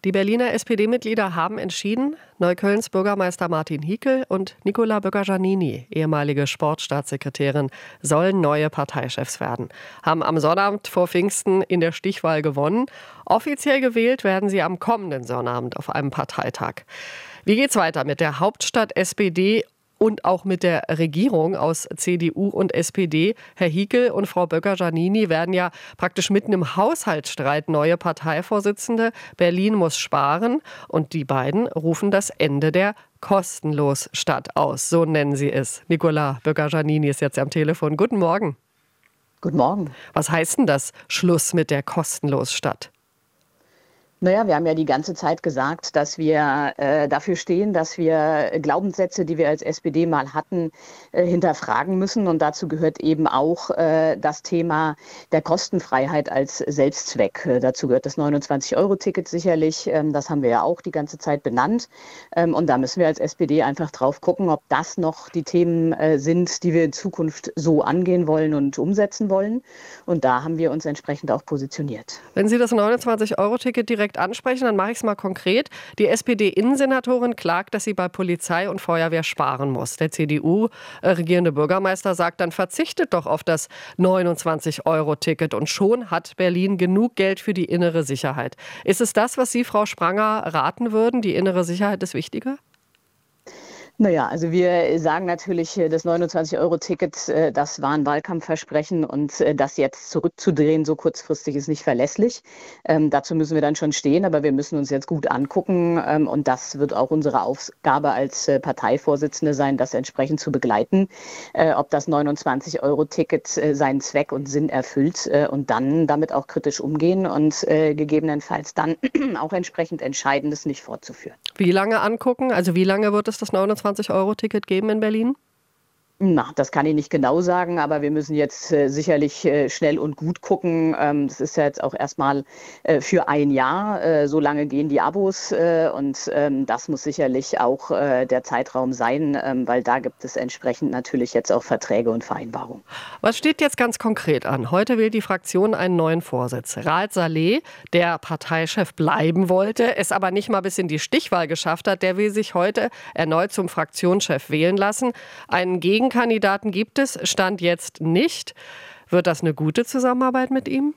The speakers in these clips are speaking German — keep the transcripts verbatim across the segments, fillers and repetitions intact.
Die Berliner S P D-Mitglieder haben entschieden, Neuköllns Bürgermeister Martin Hickel und Nicola Böcker-Giannini, ehemalige Sportstaatssekretärin, sollen neue Parteichefs werden. Haben am Sonnabend vor Pfingsten in der Stichwahl gewonnen. Offiziell gewählt werden sie am kommenden Sonnabend auf einem Parteitag. Wie geht's weiter mit der Hauptstadt S P D und auch mit der Regierung aus C D U und S P D? Herr Hickel und Frau Böcker-Giannini werden ja praktisch mitten im Haushaltsstreit neue Parteivorsitzende. Berlin muss sparen und die beiden rufen das Ende der Kostenlosstadt aus. So nennen sie es. Nicola Böcker-Giannini ist jetzt am Telefon. Guten Morgen. Guten Morgen. Was heißt denn das, Schluss mit der Kostenlosstadt? Naja, wir haben ja die ganze Zeit gesagt, dass wir äh, dafür stehen, dass wir Glaubenssätze, die wir als S P D mal hatten, äh, hinterfragen müssen. Und dazu gehört eben auch äh, das Thema der Kostenfreiheit als Selbstzweck. Äh, dazu gehört das neunundzwanzig-Euro-Ticket sicherlich. Ähm, das haben wir ja auch die ganze Zeit benannt. Ähm, und da müssen wir als S P D einfach drauf gucken, ob das noch die Themen äh, sind, die wir in Zukunft so angehen wollen und umsetzen wollen. Und da haben wir uns entsprechend auch positioniert. Wenn Sie das neunundzwanzig-Euro-Ticket direkt ansprechen, dann mache ich es mal konkret. Die S P D-Innensenatorin klagt, dass sie bei Polizei und Feuerwehr sparen muss. Der C D U-regierende Bürgermeister sagt, dann verzichtet doch auf das neunundzwanzig-Euro-Ticket und schon hat Berlin genug Geld für die innere Sicherheit. Ist es das, was Sie, Frau Spranger, raten würden? Die innere Sicherheit ist wichtiger? Naja, also wir sagen natürlich, das neunundzwanzig-Euro-Ticket, das war ein Wahlkampfversprechen und das jetzt zurückzudrehen, so kurzfristig, ist nicht verlässlich. Ähm, dazu müssen wir dann schon stehen, aber wir müssen uns jetzt gut angucken ähm, und das wird auch unsere Aufgabe als äh, Parteivorsitzende sein, das entsprechend zu begleiten, äh, ob das neunundzwanzig-Euro-Ticket äh, seinen Zweck und Sinn erfüllt äh, und dann damit auch kritisch umgehen und äh, gegebenenfalls dann auch entsprechend entscheiden, das nicht fortzuführen. Wie lange angucken? Also wie lange wird es das neunundzwanzig-Euro-Ticket geben in Berlin? Na, das kann ich nicht genau sagen, aber wir müssen jetzt äh, sicherlich äh, schnell und gut gucken. Ähm, das ist ja jetzt auch erstmal äh, für ein Jahr. Äh, so lange gehen die Abos äh, und ähm, das muss sicherlich auch äh, der Zeitraum sein, ähm, weil da gibt es entsprechend natürlich jetzt auch Verträge und Vereinbarungen. Was steht jetzt ganz konkret an? Heute wählt die Fraktion einen neuen Vorsitz. Raed Saleh, der Parteichef bleiben wollte, es aber nicht mal bis in die Stichwahl geschafft hat, der will sich heute erneut zum Fraktionschef wählen lassen. Einen Gegen Kandidaten gibt es, Stand jetzt nicht. Wird das eine gute Zusammenarbeit mit ihm?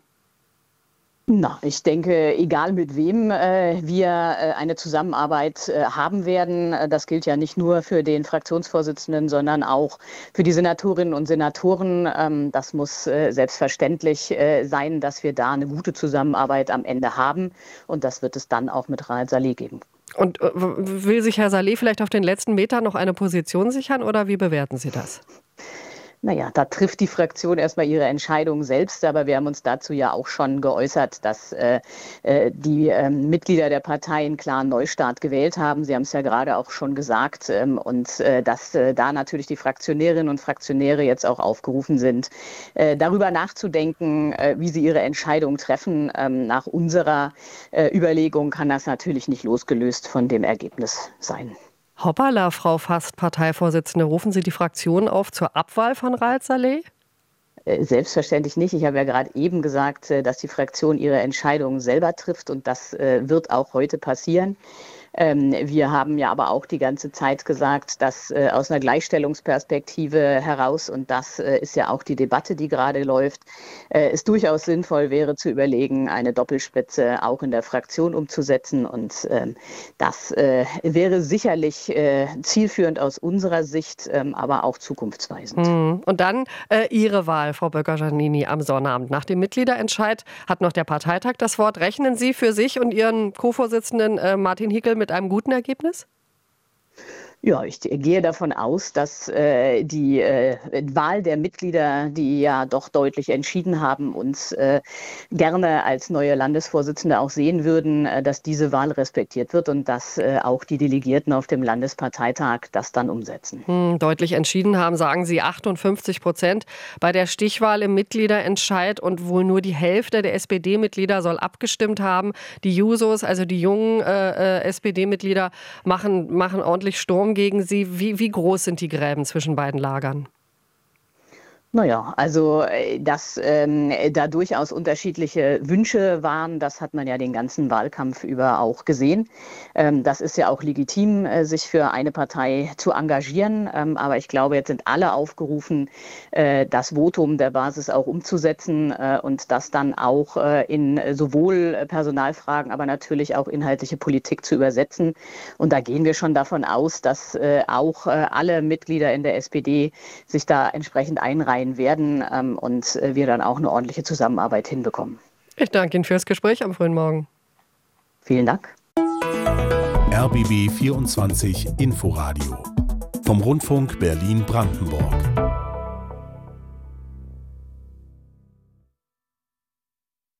Na, ich denke, egal mit wem äh, wir äh, eine Zusammenarbeit äh, haben werden, äh, das gilt ja nicht nur für den Fraktionsvorsitzenden, sondern auch für die Senatorinnen und Senatoren. Ähm, das muss äh, selbstverständlich äh, sein, dass wir da eine gute Zusammenarbeit am Ende haben. Und das wird es dann auch mit Raed Saleh geben. Und äh, will sich Herr Saleh vielleicht auf den letzten Meter noch eine Position sichern oder wie bewerten Sie das? Naja, da trifft die Fraktion erstmal ihre Entscheidung selbst, aber wir haben uns dazu ja auch schon geäußert, dass äh, die äh, Mitglieder der Partei einen klaren Neustart gewählt haben. Sie haben es ja gerade auch schon gesagt ähm, und äh, dass äh, da natürlich die Fraktionärinnen und Fraktionäre jetzt auch aufgerufen sind, äh, darüber nachzudenken, äh, wie sie ihre Entscheidung treffen. Ähm, nach unserer äh, Überlegung kann das natürlich nicht losgelöst von dem Ergebnis sein. Hoppala, Frau Fast-Parteivorsitzende, rufen Sie die Fraktion auf zur Abwahl von Raed Saleh? Selbstverständlich nicht. Ich habe ja gerade eben gesagt, dass die Fraktion ihre Entscheidungen selber trifft und das wird auch heute passieren. Wir haben ja aber auch die ganze Zeit gesagt, dass äh, aus einer Gleichstellungsperspektive heraus, und das äh, ist ja auch die Debatte, die gerade läuft, äh, es durchaus sinnvoll wäre zu überlegen, eine Doppelspitze auch in der Fraktion umzusetzen. Und ähm, das äh, wäre sicherlich äh, zielführend aus unserer Sicht, ähm, aber auch zukunftsweisend. Hm. Und dann äh, Ihre Wahl, Frau Böcker-Giannini, am Sonnabend. Nach dem Mitgliederentscheid hat noch der Parteitag das Wort. Rechnen Sie für sich und Ihren Co-Vorsitzenden äh, Martin Hickel mit einem guten Ergebnis? Ja, ich gehe davon aus, dass äh, die äh, Wahl der Mitglieder, die ja doch deutlich entschieden haben, uns äh, gerne als neue Landesvorsitzende auch sehen würden, äh, dass diese Wahl respektiert wird und dass äh, auch die Delegierten auf dem Landesparteitag das dann umsetzen. Hm, deutlich entschieden haben, sagen Sie, achtundfünfzig Prozent bei der Stichwahl im Mitgliederentscheid und wohl nur die Hälfte der S P D-Mitglieder soll abgestimmt haben. Die Jusos, also die jungen äh, S P D-Mitglieder, machen, machen ordentlich Sturm gegen Sie. Wie, wie groß sind die Gräben zwischen beiden Lagern? Naja, also äh, dass ähm, da durchaus unterschiedliche Wünsche waren, das hat man ja den ganzen Wahlkampf über auch gesehen. Ähm, das ist ja auch legitim, äh, sich für eine Partei zu engagieren. Ähm, aber ich glaube, jetzt sind alle aufgerufen, äh, das Votum der Basis auch umzusetzen äh, und das dann auch äh, in sowohl Personalfragen, aber natürlich auch inhaltliche Politik zu übersetzen. Und da gehen wir schon davon aus, dass äh, auch äh, alle Mitglieder in der S P D sich da entsprechend einreihen werden ähm, und äh, wir dann auch eine ordentliche Zusammenarbeit hinbekommen. Ich danke Ihnen fürs Gespräch am frühen Morgen. Vielen Dank. R B B vierundzwanzig Inforadio vom Rundfunk Berlin-Brandenburg.